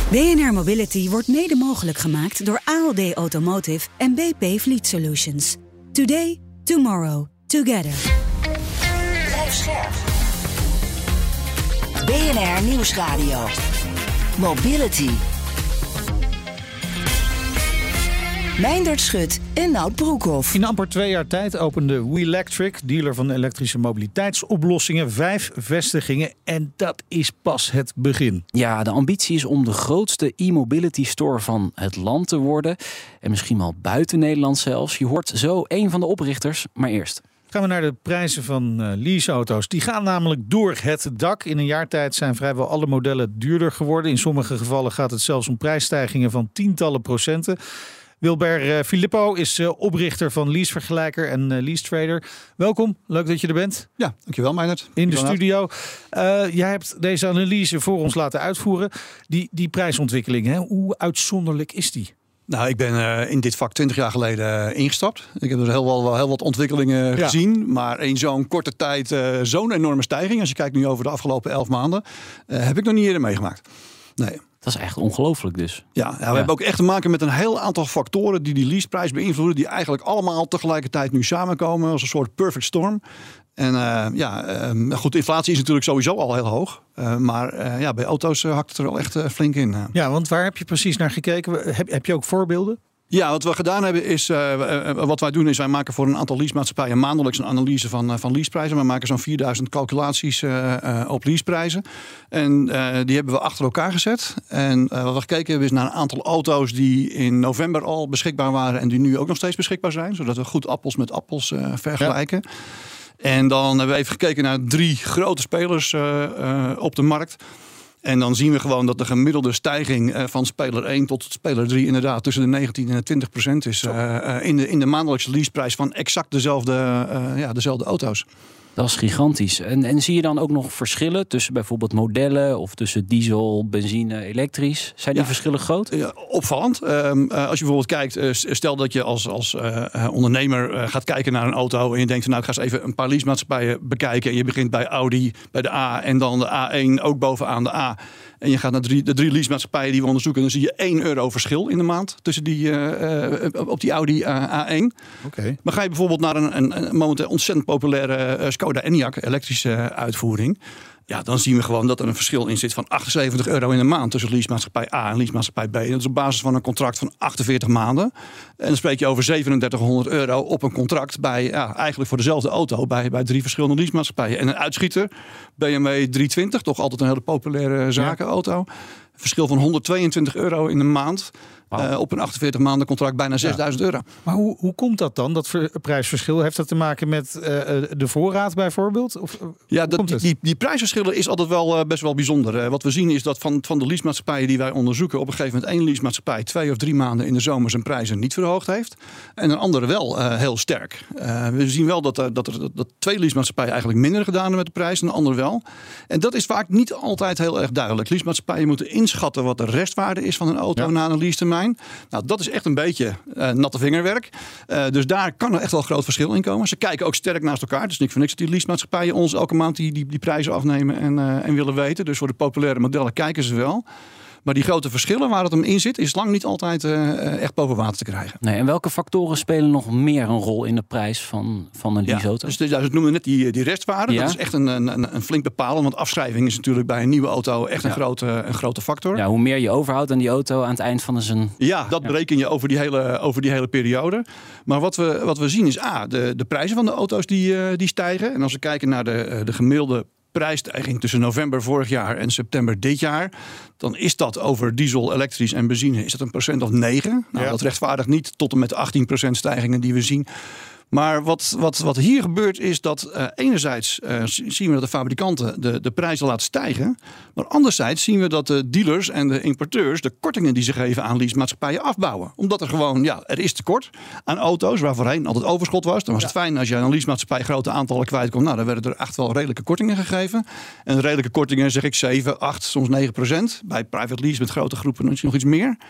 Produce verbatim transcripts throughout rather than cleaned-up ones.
B N R Mobility wordt mede mogelijk gemaakt door A L D Automotive en B P Fleet Solutions. Today, tomorrow, together. Blijf scherp. B N R Nieuwsradio. Mobility. Meindert Schut en Nout Broekhoff. In amper twee jaar tijd opende WeElectric, dealer van elektrische mobiliteitsoplossingen, vijf vestigingen. En dat is pas het begin. Ja, de ambitie is om de grootste e-mobility store van het land te worden. En misschien wel buiten Nederland zelfs. Je hoort zo een van de oprichters, maar eerst. Gaan we naar de prijzen van uh, leaseauto's. Die gaan namelijk door het dak. In een jaar tijd zijn vrijwel alle modellen duurder geworden. In sommige gevallen gaat het zelfs om prijsstijgingen van tientallen procenten. Wilber uh, Filippo is uh, oprichter van Leasevergelijker en uh, Leasetrader. Welkom, leuk dat je er bent. Ja, dankjewel Meijnert. In de studio. Uh, jij hebt deze analyse voor ons laten uitvoeren. Die, die prijsontwikkeling, hè? Hoe uitzonderlijk is die? Nou, ik ben uh, in dit vak twintig jaar geleden uh, ingestapt. Ik heb er heel, wel, wel heel wat ontwikkelingen ja. gezien. Maar in zo'n korte tijd uh, zo'n enorme stijging, als je kijkt nu over de afgelopen elf maanden, uh, heb ik nog niet eerder meegemaakt. Nee. Dat is echt ongelooflijk dus. Ja, ja we ja. hebben ook echt te maken met een heel aantal factoren die die leaseprijs beïnvloeden, die eigenlijk allemaal tegelijkertijd nu samenkomen als een soort perfect storm. En uh, ja, uh, goed, inflatie is natuurlijk sowieso al heel hoog. Uh, maar uh, ja, bij auto's uh, hakt het er wel echt uh, flink in. Uh. Ja, want waar heb je precies naar gekeken? Heb, heb je ook voorbeelden? Ja, wat we gedaan hebben is, uh, uh, wat wij doen is, wij maken voor een aantal leasemaatschappijen maandelijks een analyse van, uh, van leaseprijzen. We maken zo'n vierduizend calculaties uh, uh, op leaseprijzen. En uh, die hebben we achter elkaar gezet. En uh, wat we gekeken hebben is naar een aantal auto's die in november al beschikbaar waren en die nu ook nog steeds beschikbaar zijn. Zodat we goed appels met appels uh, vergelijken. Ja. En dan hebben we even gekeken naar drie grote spelers uh, uh, op de markt. En dan zien we gewoon dat de gemiddelde stijging uh, van speler één tot speler drie inderdaad tussen de negentien en de twintig procent is. Uh, uh, in, de, in de maandelijkse leaseprijs van exact dezelfde, uh, ja, dezelfde auto's. Dat is gigantisch. En, en zie je dan ook nog verschillen tussen bijvoorbeeld modellen of tussen diesel, benzine, elektrisch? Zijn die ja, verschillen groot? Ja, opvallend. Um, uh, als je bijvoorbeeld kijkt, uh, stel dat je als, als uh, ondernemer uh, gaat kijken naar een auto en je denkt van nou ik ga eens even een paar leasemaatschappijen bekijken en je begint bij Audi, bij de A en dan de A één ook bovenaan de A. En je gaat naar drie, de drie leasemaatschappijen die we onderzoeken, dan zie je één euro verschil in de maand tussen die, uh, uh, op die Audi uh, A één. Okay. Maar ga je bijvoorbeeld naar een, een, een momenteel ontzettend populaire uh, Skoda Enyaq elektrische uh, uitvoering. Ja, dan zien we gewoon dat er een verschil in zit van achtenzeventig euro in de maand tussen leasemaatschappij A en leasemaatschappij B. En dat is op basis van een contract van achtenveertig maanden. En dan spreek je over zevenendertighonderd euro op een contract bij, ja, eigenlijk voor dezelfde auto bij, bij drie verschillende leasemaatschappijen. En een uitschieter, B M W driehonderdtwintig, toch altijd een hele populaire zakenauto. Verschil van honderdtweeëntwintig euro in de maand. Wow. Uh, op een achtenveertig maanden contract bijna zesduizend euro. Maar hoe, hoe komt dat dan, dat ver, prijsverschil? Heeft dat te maken met uh, de voorraad bijvoorbeeld? Of, ja, dat, die, die, die prijsverschillen is altijd wel uh, best wel bijzonder. Uh, wat we zien is dat van, van de leasemaatschappijen die wij onderzoeken, op een gegeven moment één leasemaatschappij twee of drie maanden in de zomer zijn prijzen niet verhoogd heeft. En een andere wel uh, heel sterk. Uh, we zien wel dat, uh, dat, er, dat twee leasemaatschappijen eigenlijk minder gedaan hebben met de prijs en de andere wel. En dat is vaak niet altijd heel erg duidelijk. Leasemaatschappijen moeten inschatten wat de restwaarde is van een auto ja. na een leasetermijn. Nou, dat is echt een beetje uh, natte vingerwerk. Uh, dus daar kan er echt wel groot verschil in komen. Ze kijken ook sterk naast elkaar. Dus niet voor niks dat die leasemaatschappijen ons elke maand die, die, die prijzen afnemen en, uh, en willen weten. Dus voor de populaire modellen kijken ze wel. Maar die grote verschillen waar het hem in zit, is lang niet altijd uh, echt boven water te krijgen. Nee, en welke factoren spelen nog meer een rol in de prijs van, van een leaseauto? Ja, dus dat noemen we net die, die restwaarde. Ja. Dat is echt een, een, een flink bepalen. Want afschrijving is natuurlijk bij een nieuwe auto echt een, ja. grote, een grote factor. Ja, hoe meer je overhoudt aan die auto aan het eind van zijn... Ja, dat ja. bereken je over die hele, over die hele periode. Maar wat we, wat we zien is A, de, de prijzen van de auto's die, uh, die stijgen. En als we kijken naar de, de gemiddelde prijsstijging tussen november vorig jaar en september dit jaar, dan is dat over diesel, elektrisch en benzine is dat een procent of negen. Nou, ja. Dat rechtvaardigt niet tot en met achttien procent stijgingen die we zien. Maar wat, wat, wat hier gebeurt is dat uh, enerzijds uh, zien we dat de fabrikanten de, de prijzen laten stijgen. Maar anderzijds zien we dat de dealers en de importeurs de kortingen die ze geven aan leasemaatschappijen afbouwen. Omdat er gewoon, ja, er is tekort aan auto's waar voorheen altijd overschot was. Dan was ja. het fijn als je aan een leasemaatschappij grote aantallen kwijt kon. Nou, dan werden er echt wel redelijke kortingen gegeven. En redelijke kortingen zeg ik zeven, acht, soms negen procent. Bij private lease met grote groepen nog iets meer.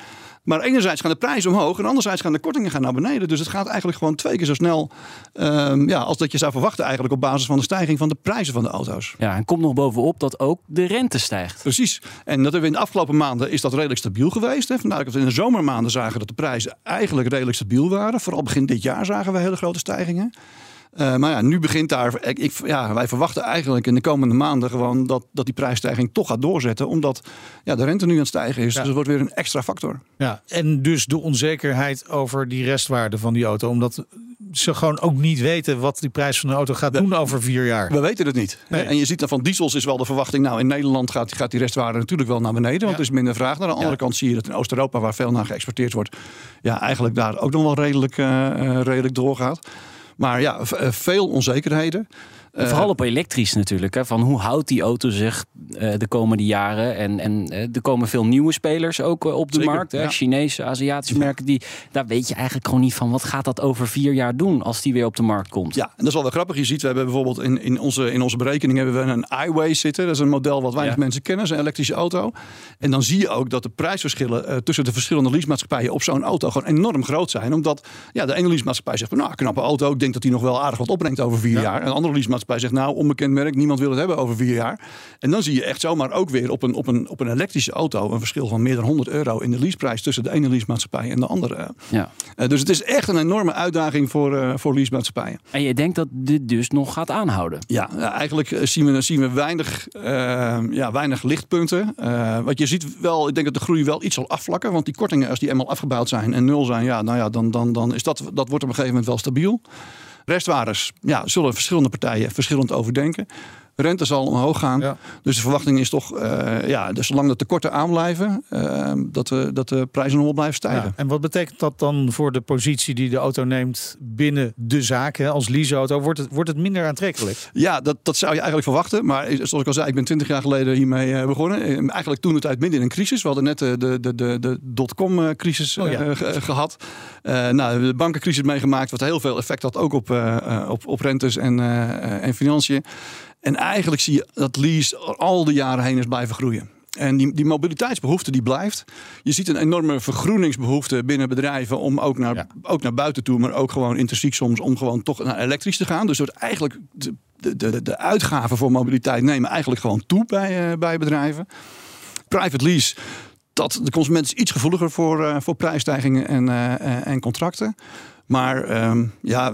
Maar enerzijds gaan de prijzen omhoog en anderzijds gaan de kortingen gaan naar beneden. Dus het gaat eigenlijk gewoon twee keer zo snel um, ja, als dat je zou verwachten eigenlijk op basis van de stijging van de prijzen van de auto's. Ja, en komt nog bovenop dat ook de rente stijgt. Precies. En dat hebben we in de afgelopen maanden is dat redelijk stabiel geweest. Hè. Vandaar dat we in de zomermaanden zagen dat de prijzen eigenlijk redelijk stabiel waren. Vooral begin dit jaar zagen we hele grote stijgingen. Uh, maar ja, nu begint daar. Ik, ja, wij verwachten eigenlijk in de komende maanden gewoon dat, dat die prijsstijging toch gaat doorzetten. Omdat ja, de rente nu aan het stijgen is. Ja. Dus het wordt weer een extra factor. Ja, en dus de onzekerheid over die restwaarde van die auto. Omdat ze gewoon ook niet weten wat die prijs van de auto gaat we, doen over vier jaar. We weten het niet. Nee. En je ziet dan van diesels is wel de verwachting. Nou, in Nederland gaat, gaat die restwaarde natuurlijk wel naar beneden. Want ja. er is minder vraag. Aan de andere ja. kant zie je dat in Oost-Europa, waar veel naar geëxporteerd wordt, ja, eigenlijk daar ook nog wel redelijk, uh, redelijk doorgaat. Maar ja, veel onzekerheden. Uh, Vooral op elektrisch natuurlijk. Hè? Van hoe houdt die auto zich uh, de komende jaren? En, en uh, er komen veel nieuwe spelers ook uh, op de Zeker, markt. Hè? Ja. Chinese, Aziatische merken. Die, daar weet je eigenlijk gewoon niet van. Wat gaat dat over vier jaar doen als die weer op de markt komt? Ja, en dat is wel wel grappig. Je ziet, we hebben bijvoorbeeld in, in, onze, in onze berekening hebben we een iWay zitten. Dat is een model wat weinig ja. mensen kennen. Dat is een elektrische auto. En dan zie je ook dat de prijsverschillen uh, tussen de verschillende leasemaatschappijen op zo'n auto gewoon enorm groot zijn. Omdat ja, de ene leasemaatschappij zegt van nou, knappe auto. Ik denk dat die nog wel aardig wat opbrengt over vier ja. jaar. En de andere leasemaatschappij zegt nou, onbekend merk, niemand wil het hebben over vier jaar. En dan zie je echt zomaar ook weer op een, op een, op een elektrische auto een verschil van meer dan honderd euro in de leaseprijs tussen de ene leasemaatschappij en de andere. Ja. Uh, dus het is echt een enorme uitdaging voor, uh, voor leasemaatschappijen. En je denkt dat dit dus nog gaat aanhouden? Ja, uh, eigenlijk uh, zien we, zien we weinig, uh, ja, weinig lichtpunten. Uh, wat je ziet wel, ik denk dat de groei wel iets zal afvlakken, want die kortingen, als die eenmaal afgebouwd zijn en nul zijn, ja, nou ja, dan, dan, dan is dat, dat wordt op een gegeven moment wel stabiel. Restwaardes ja, zullen verschillende partijen verschillend overdenken. Rente zal omhoog gaan. Ja. Dus de verwachting is toch, uh, ja, dus zolang de tekorten aanblijven, uh, dat, de, dat de prijzen nog wel blijven stijgen. Ja, en wat betekent dat dan voor de positie die de auto neemt binnen de zaak? Hè? Als leaseauto, wordt het, wordt het minder aantrekkelijk? Ja, dat, dat zou je eigenlijk verwachten. Maar zoals ik al zei, ik ben twintig jaar geleden hiermee uh, begonnen. Eigenlijk toen de tijd midden in een crisis. We hadden net uh, de, de, de, de dotcom crisis uh, oh, ja. uh, gehad. Uh, nou, de bankencrisis meegemaakt, wat heel veel effect had ook op, uh, op, op rentes en, uh, en financiën. En eigenlijk zie je dat lease al die jaren heen is blijven groeien. En die, die mobiliteitsbehoefte die blijft. Je ziet een enorme vergroeningsbehoefte binnen bedrijven om ook naar, ja. ook naar buiten toe, maar ook gewoon intrinsiek soms om gewoon toch naar elektrisch te gaan. Dus dat eigenlijk de, de, de, de uitgaven voor mobiliteit nemen eigenlijk gewoon toe bij, uh, bij bedrijven. Private lease. Dat de consument is iets gevoeliger voor, uh, voor prijsstijgingen en, uh, en contracten. Maar um, ja,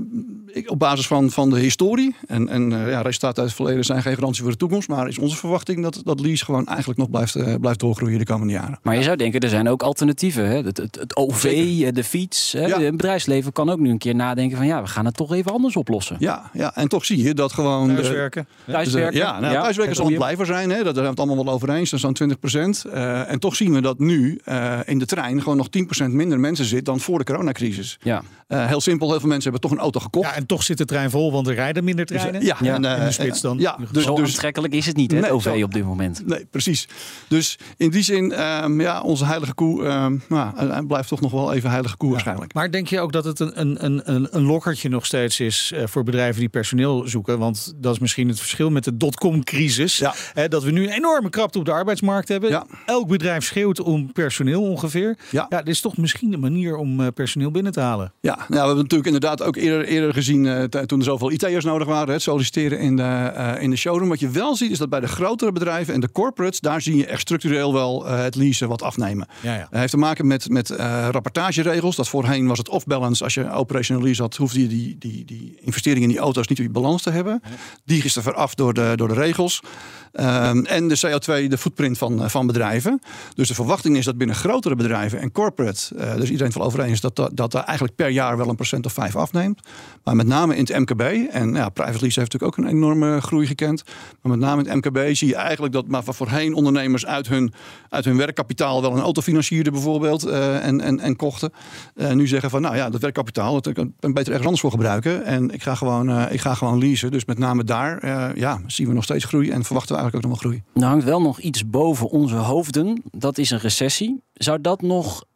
op basis van, van de historie en, en uh, ja, resultaten uit het verleden zijn geen garantie voor de toekomst. Maar is onze verwachting dat, dat lease gewoon eigenlijk nog blijft, uh, blijft doorgroeien de komende jaren. Maar je zou denken, er zijn ook alternatieven. Hè? Het, het, het O V, Zeker. de fiets. Hè? Ja. Het bedrijfsleven kan ook nu een keer nadenken van ja, we gaan het toch even anders oplossen. Ja, ja. En toch zie je dat gewoon... Thuiswerken. De, thuiswerken. De, ja, nou, ja, thuiswerken zal het blijven zijn. Hè? Dat, daar hebben we het allemaal wel over eens. Dat is zo'n twintig procent. Uh, en toch zien we dat nu uh, in de trein gewoon nog tien procent minder mensen zit dan voor de coronacrisis. Ja. Uh, heel simpel, heel veel mensen hebben toch een auto gekocht. Ja, en toch zit de trein vol, want er rijden minder treinen. Ja, ja. En, uh, in de spits dan. Ja, dus, zo dus, aantrekkelijk is het niet, hè, nee, O V zo, op dit moment. Nee, precies. Dus in die zin, um, ja, onze heilige koe um, nou, blijft toch nog wel even heilige koe ja. waarschijnlijk. Maar denk je ook dat het een, een, een, een lokkertje nog steeds is uh, voor bedrijven die personeel zoeken? Want dat is misschien het verschil met de dotcom-crisis. Ja. Hè, dat we nu een enorme krapte op de arbeidsmarkt hebben. Ja. Elk bedrijf schreeuwt om personeel ongeveer. Ja. Ja, dit is toch misschien een manier om uh, personeel binnen te halen. Ja, nou, we hebben natuurlijk inderdaad ook eerder, eerder gezien uh, t- toen er zoveel I T'ers nodig waren. Het solliciteren in de, uh, in de showroom. Wat je wel ziet is dat bij de grotere bedrijven en de corporates, daar zie je echt structureel wel uh, het leasen wat afnemen. Ja, ja. Het uh, heeft te maken met, met uh, rapportageregels. Dat voorheen was het off-balance. Als je operational lease had, hoefde je die, die, die investeringen in die auto's niet op je balans te hebben. Ja. Die is er veraf door de, door de regels. Um, en de C O twee, de footprint van, uh, van bedrijven. Dus de verwachting is dat binnen grotere bedrijven en corporate, uh, dus iedereen het wel over eens is dat dat, dat dat eigenlijk per jaar wel een procent of vijf afneemt. Maar met name in het M K B, en ja, private lease heeft natuurlijk ook een enorme groei gekend. Maar met name in het M K B zie je eigenlijk dat maar voorheen ondernemers uit hun, uit hun werkkapitaal wel een auto financierden bijvoorbeeld uh, en, en, en kochten. Uh, nu zeggen van nou ja, dat werkkapitaal, dat kan ik beter ergens anders voor gebruiken. En ik ga gewoon, uh, ik ga gewoon leasen. Dus met name daar uh, ja, zien we nog steeds groei en verwachten we eigenlijk ook nog wel groei. Nou hangt wel nog iets boven onze hoofden. Dat is een recessie. Zou dat nog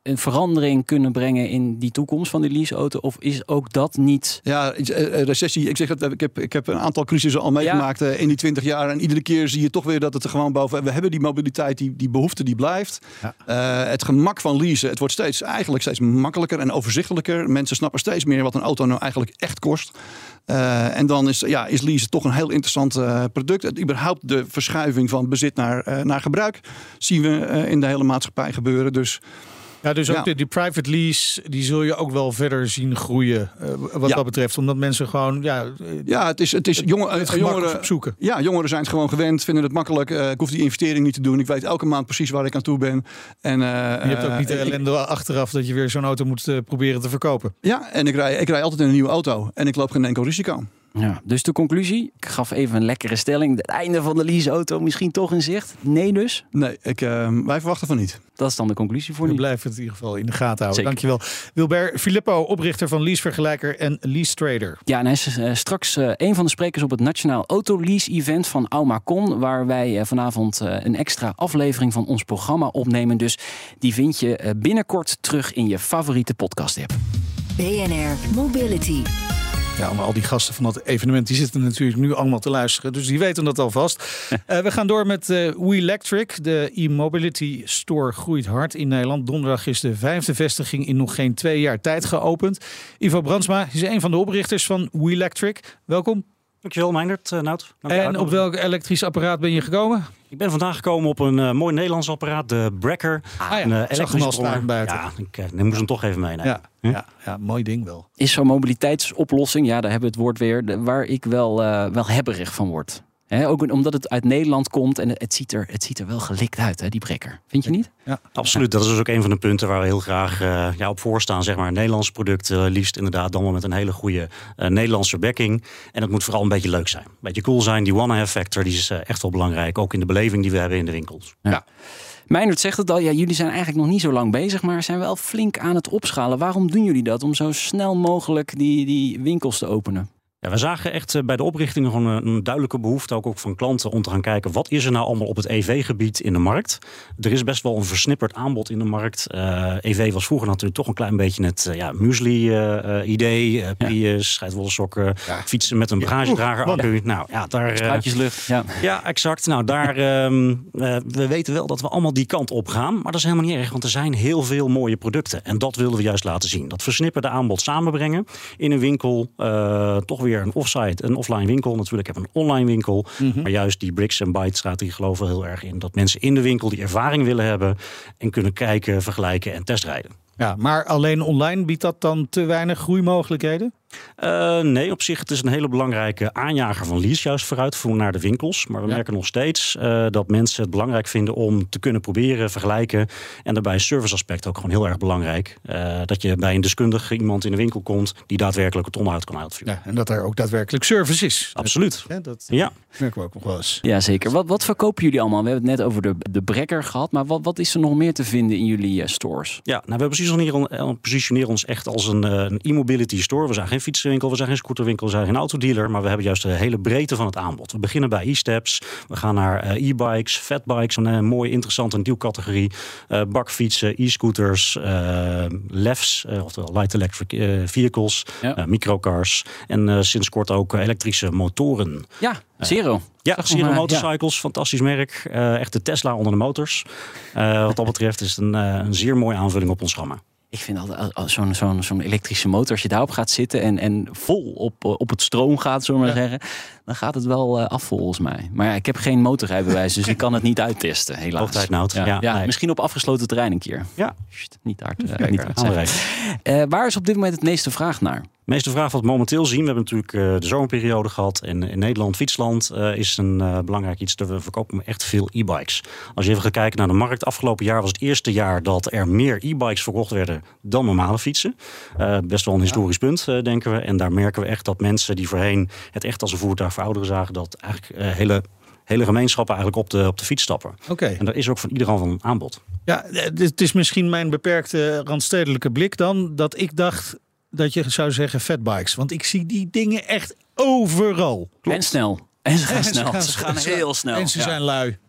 een verandering kunnen brengen in die toekomst van die leaseauto? Of is ook dat niet... Ja, recessie. Ik zeg het, ik heb, ik heb een aantal crisissen al meegemaakt ja. in die twintig jaar. En iedere keer zie je toch weer dat het er gewoon boven... We hebben die mobiliteit, die, die behoefte, die blijft. Ja. Uh, het gemak van leasen. Het wordt steeds, eigenlijk steeds makkelijker en overzichtelijker. Mensen snappen steeds meer wat een auto nou eigenlijk echt kost. Uh, en dan is, ja, is leasen toch een heel interessant uh, product. Het, überhaupt de verschuiving van bezit naar, uh, naar gebruik zien we uh, in de hele maatschappij gebeuren. Dus... Ja, dus ook ja. die, die private lease, die zul je ook wel verder zien groeien. Uh, wat ja. dat betreft. Omdat mensen gewoon... Ja, ja het is, het is jonge, het uh, jongeren opzoeken. Ja, jongeren zijn het gewoon gewend. Vinden het makkelijk. Uh, ik hoef die investering niet te doen. Ik weet elke maand precies waar ik aan toe ben. En, uh, je hebt ook niet de ellende uh, achteraf dat je weer zo'n auto moet uh, proberen te verkopen. Ja, en ik rij, ik rij altijd in een nieuwe auto. En ik loop geen enkel risico. Ja, dus de conclusie, ik gaf even een lekkere stelling. Het einde van de leaseauto misschien toch in zicht? Nee dus? Nee, ik, uh, wij verwachten van niet. Dat is dan de conclusie voor nu. nu. We blijven het in ieder geval in de gaten houden. Zeker. Dankjewel. Wilbert Filippo, oprichter van Leasevergelijker en Lease Trader. Ja, en hij is uh, straks uh, een van de sprekers op het Nationaal Autolease-event van Aumacon, waar wij uh, vanavond uh, een extra aflevering van ons programma opnemen. Dus die vind je uh, binnenkort terug in je favoriete podcast-app. B N R Mobility. Ja, maar al die gasten van dat evenement die zitten natuurlijk nu allemaal te luisteren. Dus die weten dat alvast. uh, we gaan door met uh, WeElectric. De e-mobility store groeit hard in Nederland. Donderdag is de vijfde vestiging in nog geen twee jaar tijd geopend. Ivo Brandsma is een van de oprichters van WeElectric. Welkom. Dankjewel, Meindert. Uh, Nout. Dank en op welk elektrisch apparaat ben je gekomen? Ik ben vandaag gekomen op een uh, mooi Nederlands apparaat, de Brekker. Ah ja, een uh, elektrische staan buiten. Ja, ik uh, moest hem toch even meenemen. Ja, hm? ja, ja, mooi ding wel. Is zo'n mobiliteitsoplossing, ja, daar hebben we het woord weer, de, waar ik wel, uh, wel hebberig van word. He, ook omdat het uit Nederland komt en het ziet er, het ziet er wel gelikt uit, hè, die Brekker. Vind je niet? Ja, absoluut. Dat is dus ook een van de punten waar we heel graag uh, ja, op voorstaan. Zeg maar een Nederlands product, uh, liefst inderdaad dan wel met een hele goede uh, Nederlandse backing. En het moet vooral een beetje leuk zijn. Een beetje cool zijn. Die one-have factor die is uh, echt wel belangrijk. Ook in de beleving die we hebben in de winkels. Ja. Ja. Meindert zegt het al, ja, jullie zijn eigenlijk nog niet zo lang bezig, maar zijn wel flink aan het opschalen. Waarom doen jullie dat? Om zo snel mogelijk die, die winkels te openen? Ja, we zagen echt bij de oprichting gewoon een, een duidelijke behoefte ook, ook van klanten om te gaan kijken wat is er nou allemaal op het E V-gebied in de markt. Er is best wel een versnipperd aanbod in de markt. Uh, E V was vroeger natuurlijk toch een klein beetje het uh, ja, muesli-idee. Uh, uh, Prius, ja. scheidwollensokken, ja. fietsen met een bagagedrager. Ja. Ja. Nou ja, daar... Spuitjeslucht. Ja. ja, exact. Nou, daar, um, uh, we weten wel dat we allemaal die kant op gaan. Maar dat is helemaal niet erg, want er zijn heel veel mooie producten. En dat wilden we juist laten zien. Dat versnipperde aanbod samenbrengen in een winkel. Uh, toch weer een offsite, een offline winkel. Natuurlijk hebben we een online winkel. Mm-hmm. Maar juist die bricks en bytes strategie geloven heel erg in. Dat mensen in de winkel die ervaring willen hebben. En kunnen kijken, vergelijken en testrijden. Ja, maar alleen online biedt dat dan te weinig groeimogelijkheden? Uh, nee, op zich het is een hele belangrijke aanjager van lease juist vooruit voor naar de winkels. Maar we ja. merken nog steeds uh, dat mensen het belangrijk vinden om te kunnen proberen, vergelijken. En daarbij is serviceaspect ook gewoon heel erg belangrijk. Uh, dat je bij een deskundige iemand in de winkel komt die daadwerkelijk het onderhoud kan uitvoeren. Ja, en dat er ook daadwerkelijk service is. Absoluut. Ja, dat ja. merken we ook nog wel eens. Ja, zeker. Wat, wat verkopen jullie allemaal? We hebben het net over de, de Brekker gehad. Maar wat, wat is er nog meer te vinden in jullie uh, stores? Ja, nou, we positioneren, positioneren ons echt als een, een e-mobility store. We zijn geen fietsenwinkel, we zijn geen scooterwinkel, we zijn geen autodealer, maar we hebben juist de hele breedte van het aanbod. We beginnen bij e-steps, we gaan naar uh, e-bikes, fatbikes, een uh, mooie, interessante nieuwe categorie, uh, bakfietsen, e-scooters, uh, L E V's, uh, oftewel light electric uh, vehicles, ja. uh, microcars en uh, sinds kort ook uh, elektrische motoren. Ja, Zero. Uh, ja, Zeg Zero maar, Motorcycles, ja. Fantastisch merk. Uh, echt de Tesla onder de motors. Uh, wat dat betreft is het een, uh, een zeer mooie aanvulling op ons gamma. Ik vind altijd zo'n, zo'n, zo'n elektrische motor, als je daarop gaat zitten en, en vol op, op het stroom gaat, zullen we maar ja. zeggen, dan gaat het wel uh, af volgens mij. Maar ja, ik heb geen motorrijbewijs, dus ik kan het niet uittesten, helaas. Altijd noud. Ja, ja, ja, nee. Misschien op afgesloten terrein een keer. Ja. Sst, niet hard. Uh, niet hard uh, waar is op dit moment het meeste vraag naar? De meeste vraag wat we momenteel zien, we hebben natuurlijk uh, de zomerperiode gehad. En in Nederland, Fietsland uh, is een uh, belangrijk iets. We verkopen echt veel e-bikes. Als je even gaat kijken naar de markt. Afgelopen jaar was het eerste jaar dat er meer e-bikes verkocht werden dan normale fietsen. Uh, best wel een historisch ja. punt, uh, denken we. En daar merken we echt dat mensen die voorheen het echt als een voertuig voor ouderen zagen, dat eigenlijk uh, hele... hele gemeenschappen eigenlijk op de, op de fiets stappen. Okay. En daar is ook van iedereen van een aanbod. Ja, het is misschien mijn beperkte randstedelijke blik dan, dat ik dacht dat je zou zeggen fatbikes. Want ik zie die dingen echt overal. Klopt. En snel. En ze gaan en snel. Ze gaan, ze gaan heel snel. En ze ja. zijn lui.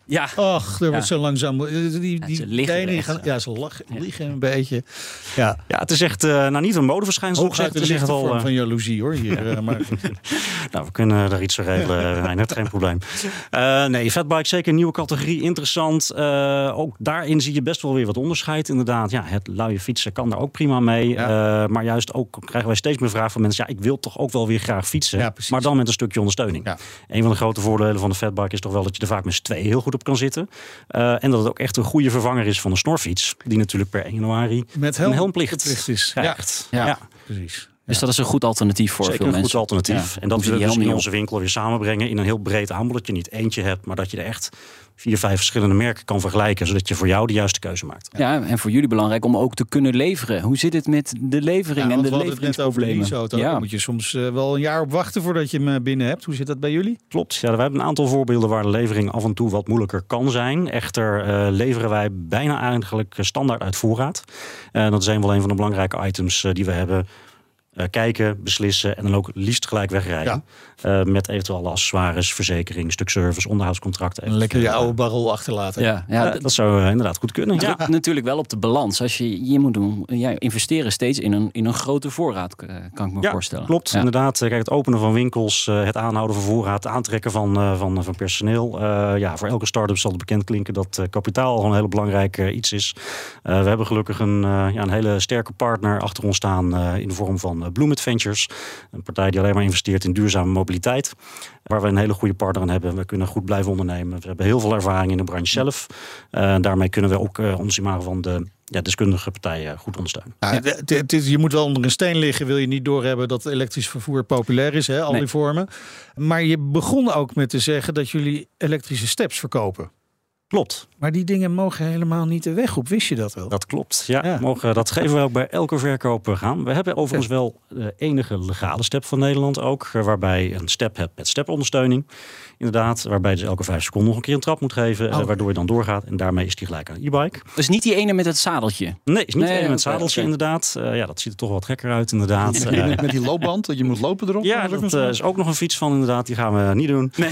Ja. Och, er Ja. wordt zo langzaam... Die, die, Ja, ze liggen tenen er echt. gaan, ja, ze lachen, liggen een beetje. Ja. Ja, het is echt uh, nou niet een modeverschijnsel. Hooguit Het de is echt lichte wel, vorm uh, van jaloezie, hoor. Hier, uh, maar... Nou, we kunnen daar iets voor regelen, Reinhard, geen probleem. Uh, nee, fatbike zeker een nieuwe categorie, interessant. Uh, ook daarin zie je best wel weer wat onderscheid, inderdaad. Ja, het luie fietsen kan daar ook prima mee. Ja. Uh, maar juist ook krijgen wij steeds meer vragen van mensen... ja, ik wil toch ook wel weer graag fietsen, ja, maar dan met een stukje ondersteuning. Ja. Een van de grote voordelen van de fatbike is toch wel... dat je er vaak met z'n tweeën heel goed op kan zitten. Uh, en dat het ook echt een goede vervanger is van de snorfiets... die natuurlijk per één januari met helm, een helmplicht is. krijgt. Ja, ja. ja. precies. Dus ja. dat is een goed alternatief voor Zeker veel mensen. Zeker een goed alternatief. Ja. En dat willen we dus in op. onze winkel weer samenbrengen in een heel breed aanbod. Dat je niet eentje hebt, maar dat je er echt vier, vijf verschillende merken kan vergelijken. Zodat je voor jou de juiste keuze maakt. Ja, ja en voor jullie belangrijk om ook te kunnen leveren. Hoe zit het met de levering ja, en de leveringsproblemen? We hadden het net over de leaseauto. Ja. Daar moet je soms uh, wel een jaar op wachten voordat je hem binnen hebt. Hoe zit dat bij jullie? Klopt. Ja, we hebben een aantal voorbeelden waar de levering af en toe wat moeilijker kan zijn. Echter uh, leveren wij bijna eigenlijk standaard uit voorraad. Uh, dat is een wel een van de belangrijke items uh, die we hebben. Uh, kijken, beslissen en dan ook liefst gelijk wegrijden. Ja. Uh, met eventueel alle accessoires, verzekering, stuk service, onderhoudscontracten. En lekker je oude barrel achterlaten. Ja, ja, uh, dat zou uh, inderdaad goed kunnen. Ja. Ja. Natuurlijk wel op de balans. Als je, je moet doen, ja, investeren steeds in een, in een grote voorraad, kan ik me ja, voorstellen. Klopt, ja. inderdaad. Kijk, het openen van winkels, uh, het aanhouden van voorraad, het aantrekken van, uh, van, van personeel. Uh, ja, voor elke start-up zal het bekend klinken dat uh, kapitaal gewoon een heel belangrijk uh, iets is. Uh, we hebben gelukkig een, uh, ja, een hele sterke partner achter ons staan uh, in de vorm van uh, Bloom Adventures. Een partij die alleen maar investeert in duurzame mobiliteit. Waar we een hele goede partner aan hebben. We kunnen goed blijven ondernemen. We hebben heel veel ervaring in de branche zelf. Uh, daarmee kunnen we ook uh, ons imago van de ja, deskundige partijen goed ondersteunen. Ja, ja. Het, het, het, je moet wel onder een steen liggen. Wil je niet doorhebben dat elektrisch vervoer populair is. Hè, al nee. die vormen. Maar je begon ook met te zeggen dat jullie elektrische steps verkopen. Klopt. Maar die dingen mogen helemaal niet de weg op. Wist je dat wel? Dat klopt. Ja, ja. Mogen, dat geven we ook bij elke verkoop gaan. We hebben overigens wel de enige legale step van Nederland ook. Waarbij een step hebt met stepondersteuning. Inderdaad, waarbij je dus elke vijf seconden nog een keer een trap moet geven. Oh. Waardoor je dan doorgaat. En daarmee is die gelijk aan een e-bike. Dus niet die ene met het zadeltje? Nee, is niet nee, die ene met het okay, zadeltje okay. inderdaad. Uh, ja, dat ziet er toch wat gekker uit inderdaad. Ja, uh, met die loopband, dat je moet lopen erop? Ja, dat uh, is ook nog een fiets van inderdaad. Die gaan we niet doen. Nee.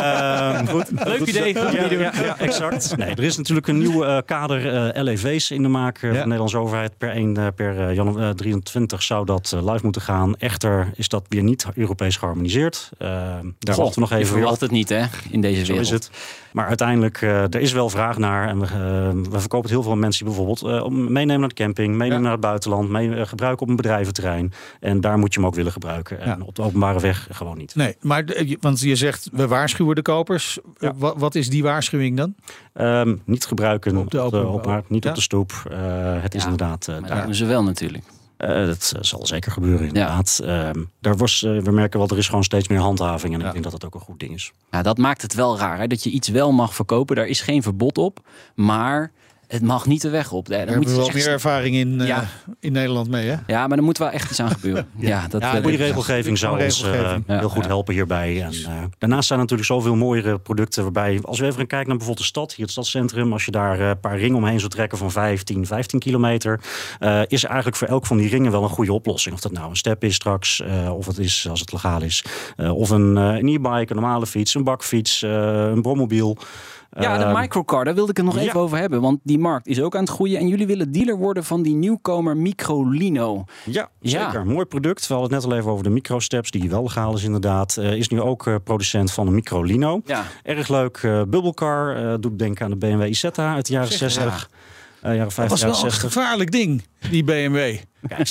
Uh, goed. Leuk goed, idee. Goed ja, ja, ja, exact. Nee, er is natuurlijk een nieuw uh, kader uh, L E V's in de maak uh, ja. van de Nederlandse overheid. Per één uh, per uh, januari drieëntwintig zou dat uh, live moeten gaan. Echter is dat weer niet Europees geharmoniseerd. Uh, daar wachten we nog even. Je verwacht het niet, hè, in deze Zo wereld. Is het. Maar uiteindelijk, uh, er is wel vraag naar. En we, uh, we verkopen het heel veel aan mensen die bijvoorbeeld uh, meenemen naar de camping, meenemen ja. naar het buitenland, mee, uh, gebruiken op een bedrijventerrein. En daar moet je hem ook willen gebruiken. Ja. En op de openbare weg gewoon niet. Nee, maar want je zegt, we waarschuwen de kopers. Ja. Wat, wat is die waarschuwing dan? Um, niet gebruiken op de, op de openbaar, niet ja. op de stoep. Uh, het is ja. inderdaad... Uh, maar daar dat doen ze wel natuurlijk. Uh, dat uh, zal zeker gebeuren inderdaad. Ja. Uh, daar was, uh, we merken wel, er is gewoon steeds meer handhaving. En ja. ik denk dat dat ook een goed ding is. Ja, dat maakt het wel raar, hè? Dat je iets wel mag verkopen. Daar is geen verbod op. Maar het mag niet de weg op. Daar Daar hebben we wel echt... meer ervaring in, uh, ja. in Nederland mee, hè? Ja, maar er moet wel echt iets aan gebeuren. ja. Ja, dat, ja, goede regelgeving zou regelgeving. ons uh, heel goed helpen hierbij. En, uh, daarnaast zijn er natuurlijk zoveel mooiere producten waarbij, als we even gaan kijken naar bijvoorbeeld de stad, hier het stadscentrum, als je daar een paar ringen omheen zou trekken van vijftien, vijftien kilometer, uh, is er eigenlijk voor elk van die ringen wel een goede oplossing. Of dat nou een step is straks, uh, of het is als het legaal is, uh, of een, uh, een e-bike, een normale fiets, een bakfiets, uh, een brommobiel. Ja, de microcar, daar wilde ik het nog ja. even over hebben. Want die markt is ook aan het groeien. En jullie willen dealer worden van die nieuwkomer Microlino. Ja, zeker. Ja. Mooi product. We hadden het net al even over de microsteps, die wel legaal is inderdaad. Uh, is nu ook uh, producent van een Microlino. Ja. Erg leuk. Uh, bubblecar. Uh, doet denken aan de B M W Isetta uit de jaren zestig. Ja. Uh, jaren vijftig, dat was wel een gevaarlijk ding, die B M W. Kijk,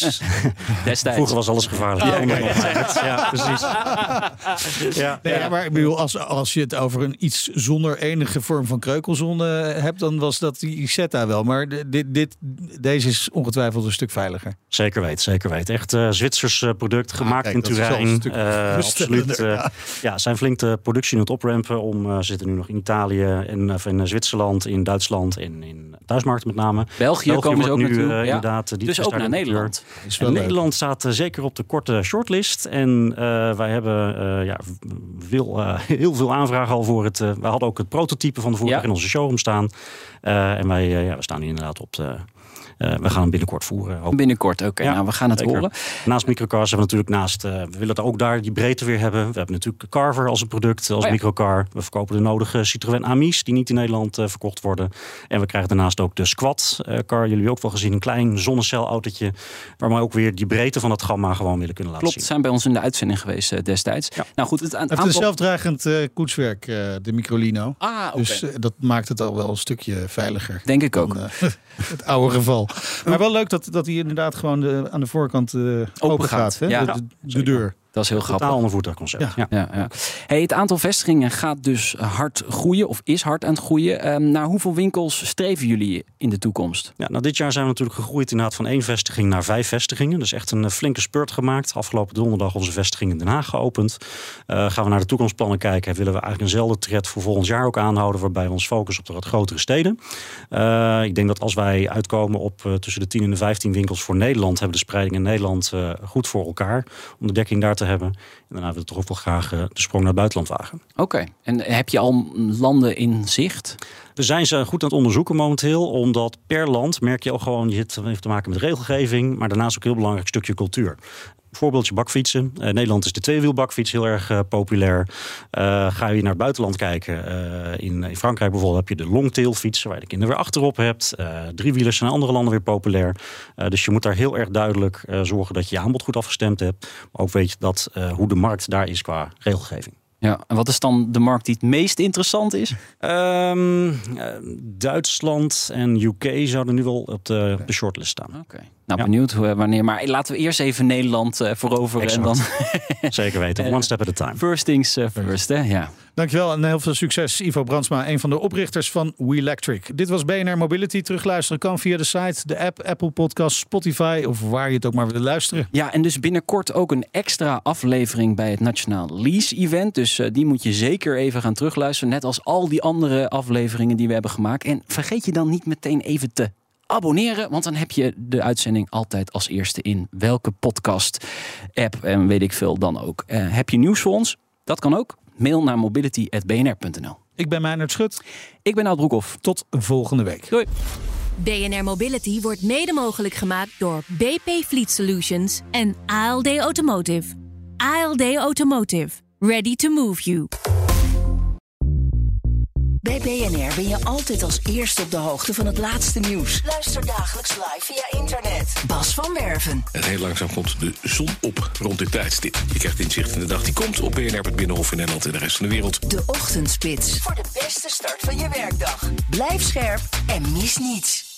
vroeger was alles gevaarlijk. Oh, okay. Ja, precies. ja. Nee, maar ik bedoel, als, als je het over een iets zonder enige vorm van kreukelzonde hebt, dan was dat die Isetta wel. Maar dit, dit, deze is ongetwijfeld een stuk veiliger. Zeker weten, zeker weten. Echt uh, Zwitsers uh, product, gemaakt ah, kijk, in Turijn. Uh, absoluut. Uh, ja. ja, zijn flink de productie aan het oprampen. Om, uh, zitten nu nog in Italië, en, uh, in Zwitserland, in Duitsland, in, in thuismarkten met name. België, België komen ze ook nu, naartoe. Uh, ja. inderdaad, die dus ook naar Nederland. Is wel Nederland staat uh, zeker op de korte shortlist. En uh, wij hebben uh, ja, veel, uh, heel veel aanvragen al voor het. Uh, we hadden ook het prototype van de voertuig ja. in onze showroom staan. Uh, en wij uh, ja, we staan nu inderdaad op de, Uh, we gaan hem binnenkort voeren. Hoop. Binnenkort, oké. Okay. Ja, nou, we gaan het zeker. horen. Naast microcars hebben we natuurlijk naast... Uh, we willen er ook daar die breedte weer hebben. We hebben natuurlijk Carver als een product, als oh ja. microcar. We verkopen de nodige Citroën Amis die niet in Nederland uh, verkocht worden. En we krijgen daarnaast ook de Squad uh, car. Jullie hebben ook wel gezien, een klein zonnecelautootje. Waar we ook weer die breedte van het gamma gewoon willen kunnen laten Klopt, zien. zijn bij ons in de uitzending geweest uh, destijds. Ja. Nou goed, het, het heeft aantal... een zelfdragend uh, koetswerk, uh, de Microlino. Ah, okay. Dus uh, dat maakt het al wel een stukje veiliger. Denk ik ook. Dan, uh, het oude geval. Maar wel leuk dat, dat hij inderdaad gewoon de, aan de voorkant uh, open gaat. Hè? Ja, de, de, de deur. Dat is heel grappig. Totaal ander voertuigconcept. Ja. Ja, ja. Hey, het aantal vestigingen gaat dus hard groeien, of is hard aan het groeien. Um, naar hoeveel winkels streven jullie in de toekomst? Ja, nou, dit jaar zijn we natuurlijk gegroeid inderdaad van één vestiging naar vijf vestigingen. Dus echt een flinke spurt gemaakt. Afgelopen donderdag onze vestiging in Den Haag geopend. Uh, gaan we naar de toekomstplannen kijken. Willen we eigenlijk eenzelfde tred voor volgend jaar ook aanhouden, waarbij we ons focussen op de wat grotere steden. Uh, ik denk dat als wij uitkomen op uh, tussen de tien en de vijftien winkels voor Nederland, hebben de spreiding in Nederland uh, goed voor elkaar. Om de dekking daar te hebben. En daarna willen we toch ook wel graag uh, de sprong naar het buitenland wagen. Oké, okay. En heb je al landen in zicht? We zijn ze goed aan het onderzoeken momenteel, omdat per land merk je al gewoon, je hebt te maken met regelgeving, maar daarnaast ook een heel belangrijk stukje cultuur. Voorbeeldje bakfietsen. Uh, Nederland is de tweewielbakfiets heel erg uh, populair. Uh, ga je naar het buitenland kijken. Uh, in, in Frankrijk bijvoorbeeld heb je de longtailfietsen, waar je de kinderen weer achterop hebt. Uh, driewielers zijn in andere landen weer populair. Uh, dus je moet daar heel erg duidelijk uh, zorgen dat je je aanbod goed afgestemd hebt. Maar ook weet je dat, uh, hoe de markt daar is qua regelgeving. Ja, en wat is dan de markt die het meest interessant is? Um, uh, Duitsland en U K zouden nu wel op de, op de shortlist staan. Oké. Okay. Nou, ja. Benieuwd hoe, wanneer. Maar laten we eerst even Nederland uh, veroveren. En dan... Zeker weten. One step at a time. First things uh, first, hè? Ja. Dankjewel en heel veel succes, Ivo Brandsma, een van de oprichters van Welectric. Dit was B N R Mobility. Terugluisteren kan via de site, de app, Apple Podcasts, Spotify of waar je het ook maar wil luisteren. Ja, en dus binnenkort ook een extra aflevering bij het Nationaal Lease Event. Dus uh, die moet je zeker even gaan terugluisteren. Net als al die andere afleveringen die we hebben gemaakt. En vergeet je dan niet meteen even te abonneren, want dan heb je de uitzending altijd als eerste in welke podcast, app en weet ik veel dan ook. Uh, heb je nieuws voor ons? Dat kan ook. Mail naar mobility at b n r punt n l. Ik ben Meijnerd Schut. Ik ben Oud Broekhoff. Tot volgende week. Doei. B N R Mobility wordt mede mogelijk gemaakt door B P Fleet Solutions en A L D Automotive. A L D Automotive. Ready to move you. Bij B N R ben je altijd als eerste op de hoogte van het laatste nieuws. Luister dagelijks live via internet. Bas van Werven. En heel langzaam komt de zon op rond dit tijdstip. Je krijgt inzicht in de dag die komt op B N R, het Binnenhof in Nederland en de rest van de wereld. De Ochtendspits. Voor de beste start van je werkdag. Blijf scherp en mis niets.